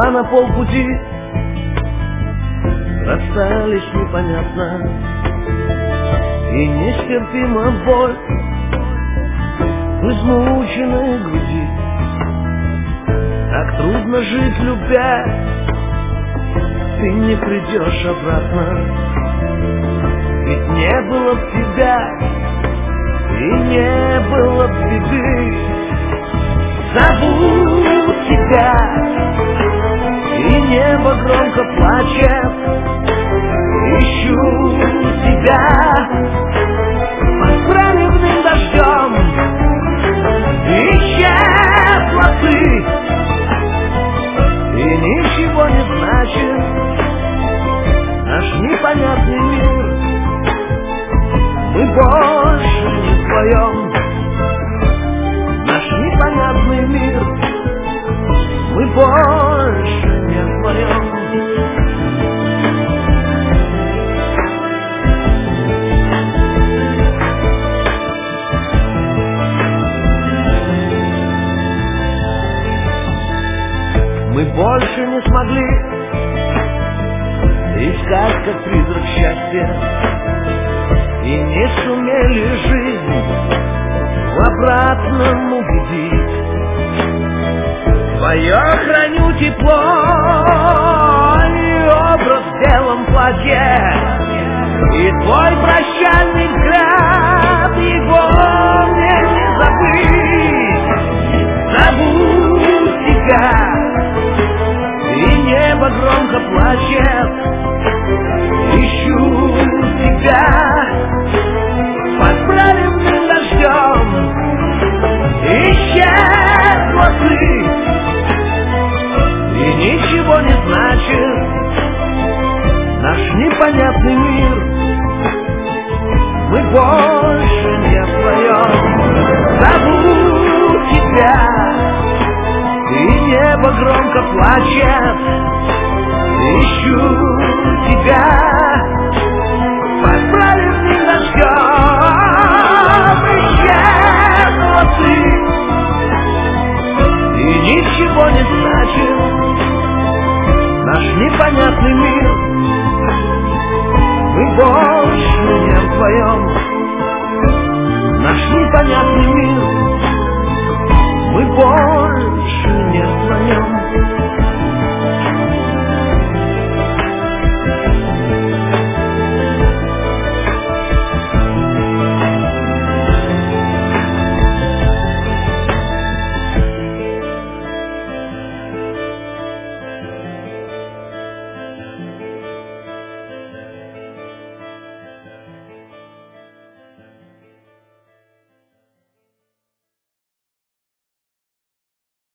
когда на полпути расстались непонятно, и нестерпима боль в измученной груди. Так трудно жить, любя, ты не придешь обратно. Ведь не было б тебя, и не было б беды. Зову тебя, и небо громко плачет. Ищу тебя под проливным дождем. Исчезла ты, и ничего не значит наш непонятный мир. Мы больше не вдвоем, наш непонятный мир. Мы больше не вдвоем. Мы больше не смогли искать, как призрак, счастья, и не сумели жизнь в обратном убедить. Твое храню тепло и образ в белом платье, и твой прощальный взгляд, его мне не забыть. Зову тебя, и небо громко плачет. Ищу тебя под проливным дождем. Исчезла ты, и ничего не значит наш непонятный мир. Мы больше не вдвоем. Зову тебя, и небо громко плачет. Ищу тебя под проливным дождем. Исчезла ты, и ничего не значит наш непонятный мир. Мы больше не вдвоем, наш непонятный мир.